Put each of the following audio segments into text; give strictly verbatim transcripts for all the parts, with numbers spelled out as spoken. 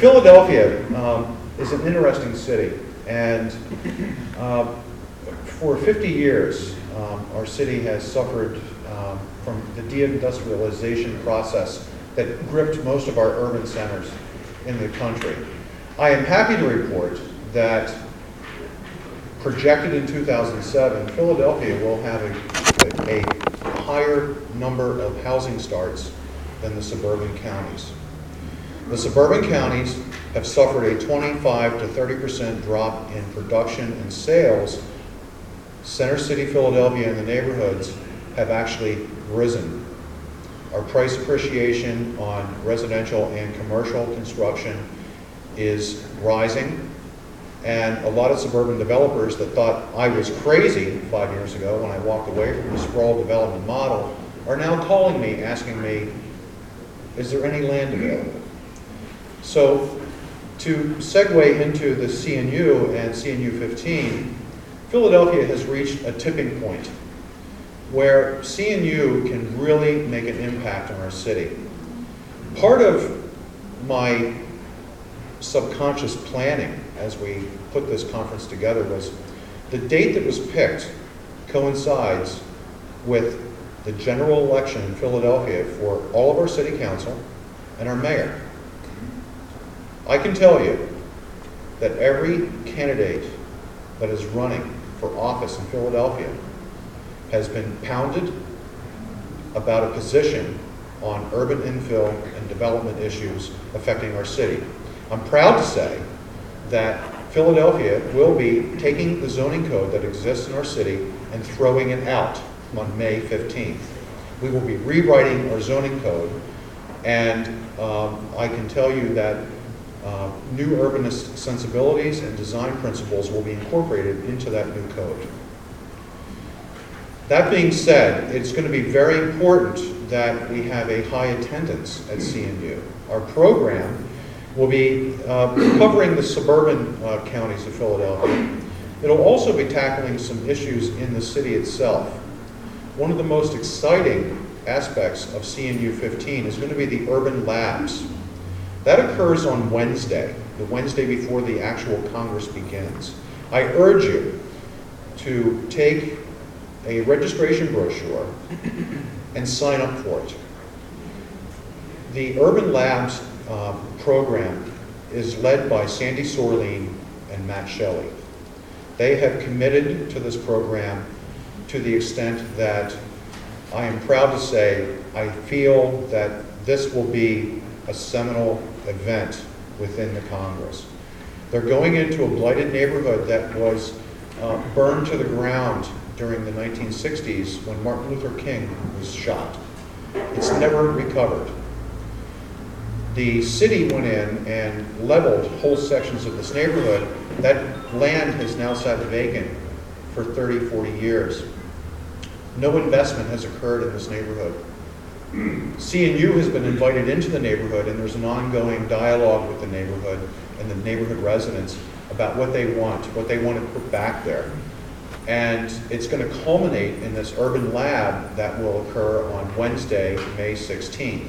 Philadelphia um, is an interesting city, and uh, for fifty years, um, our city has suffered um, from the deindustrialization process that gripped most of our urban centers in the country. I am happy to report that projected in two thousand seven, Philadelphia will have a, a higher number of housing starts than the suburban counties. The suburban counties have suffered a twenty-five to thirty percent drop in production and sales. Center City, Philadelphia, and the neighborhoods have actually risen. Our price appreciation on residential and commercial construction is rising, and a lot of suburban developers that thought I was crazy five years ago when I walked away from the sprawl development model are now calling me, asking me, is there any land available? So to segue into the C N U and C N U fifteen, Philadelphia has reached a tipping point where C N U can really make an impact on our city. Part of my subconscious planning as we put this conference together was the date that was picked coincides with the general election in Philadelphia for all of our city council and our mayor. I can tell you that every candidate that is running for office in Philadelphia has been pounded about a position on urban infill and development issues affecting our city. I'm proud to say that Philadelphia will be taking the zoning code that exists in our city and throwing it out on May fifteenth. We will be rewriting our zoning code, and um, I can tell you that uh, new urbanist sensibilities and design principles will be incorporated into that new code. That being said, it's going to be very important that we have a high attendance at C N U. Our program will be uh, covering the suburban uh, counties of Philadelphia. It'll also be tackling some issues in the city itself. One of the most exciting aspects of C N U fifteen is going to be the Urban Labs. That occurs on Wednesday, the Wednesday before the actual Congress begins. I urge you to take a registration brochure and sign up for it. The Urban Labs uh, program is led by Sandy Sorleen and Matt Shelley. They have committed to this program to the extent that I am proud to say I feel that this will be a seminal event within the Congress. They're going into a blighted neighborhood that was uh, burned to the ground during the nineteen sixties when Martin Luther King was shot. It's never recovered. The city went in and leveled whole sections of this neighborhood. That land has now sat vacant for thirty, forty years. No investment has occurred in this neighborhood. C N U has been invited into the neighborhood, and there's an ongoing dialogue with the neighborhood and the neighborhood residents about what they want, what they want to put back there. And it's going to culminate in this urban lab that will occur on Wednesday, May sixteenth.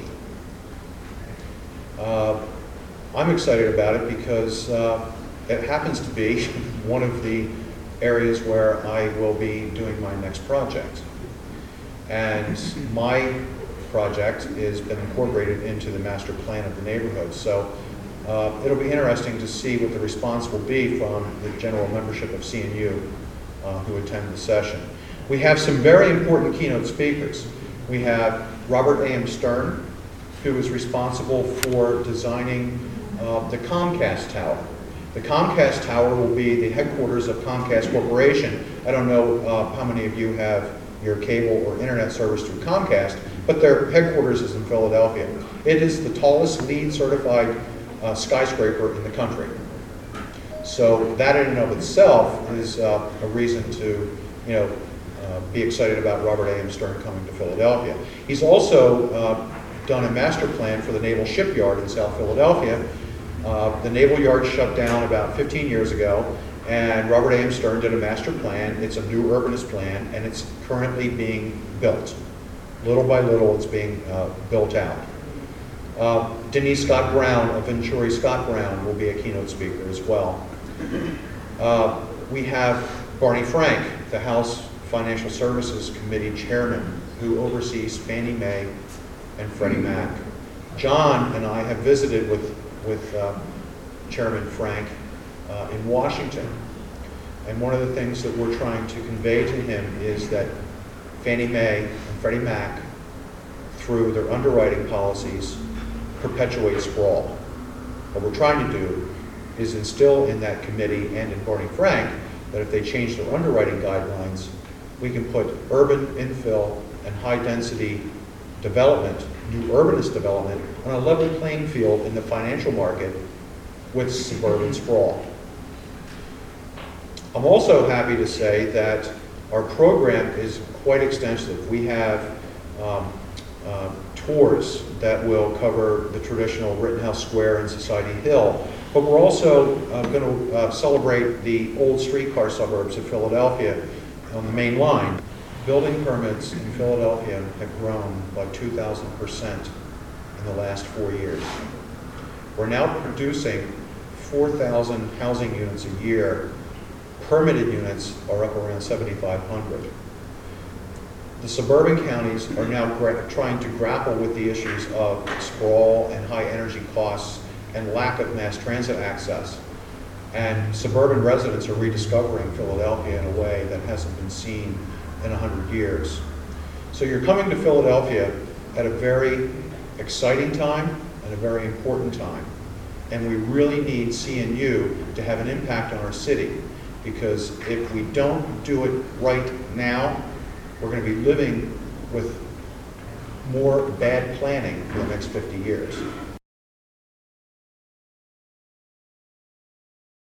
Uh, I'm excited about it because uh, it happens to be one of the areas where I will be doing my next project. And my project has been incorporated into the master plan of the neighborhood. So uh, it'll be interesting to see what the response will be from the general membership of C N U uh, who attend the session. We have some very important keynote speakers. We have Robert A M Stern, who is responsible for designing uh, the Comcast Tower. The Comcast Tower will be the headquarters of Comcast Corporation. I don't know uh, how many of you have your cable or internet service through Comcast, but their headquarters is in Philadelphia. It is the tallest LEED certified uh, skyscraper in the country. So that in and of itself is uh, a reason to, you know, uh, be excited about Robert A M Stern coming to Philadelphia. He's also uh, done a master plan for the Naval Shipyard in South Philadelphia. Uh, the Naval Yard shut down about fifteen years ago, and Robert A M Stern did a master plan. It's a new urbanist plan, and it's currently being built. Little by little, it's being uh, built out. Uh, Denise Scott Brown of Venturi Scott Brown will be a keynote speaker as well. Uh, we have Barney Frank, the House Financial Services Committee Chairman, who oversees Fannie Mae and Freddie Mac. John and I have visited with, with uh, Chairman Frank uh, in Washington. And one of the things that we're trying to convey to him is that Fannie Mae and Freddie Mac, through their underwriting policies, perpetuate sprawl. What we're trying to do is instill in that committee and in Barney Frank that if they change their underwriting guidelines, we can put urban infill and high-density development, new urbanist development, on a level playing field in the financial market with suburban sprawl. I'm also happy to say that our program is quite extensive. We have um, uh, tours that will cover the traditional Rittenhouse Square and Society Hill, but we're also uh, going to uh, celebrate the old streetcar suburbs of Philadelphia on the main line. Building permits in Philadelphia have grown by two thousand percent in the last four years. We're now producing four thousand housing units a year. Permitted units are up around seventy-five hundred. The suburban counties are now trying to grapple with the issues of sprawl and high energy costs and lack of mass transit access. And suburban residents are rediscovering Philadelphia in a way that hasn't been seen in a hundred years. So you're coming to Philadelphia at a very exciting time and a very important time. And we really need C N U to have an impact on our city, because if we don't do it right now, we're going to be living with more bad planning for the next fifty years.